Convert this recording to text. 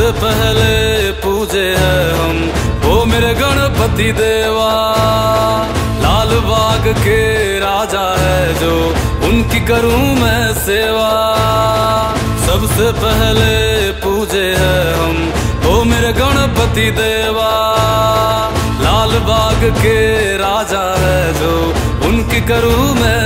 सबसे पहले पूजे हैं हम वो मेरे गणपति देवा। लाल बाग के राजा है जो उनकी करूं मैं सेवा। सबसे पहले पूजे हैं हम वो मेरे गणपति देवा। लाल बाग के राजा है जो उनकी करूं मैं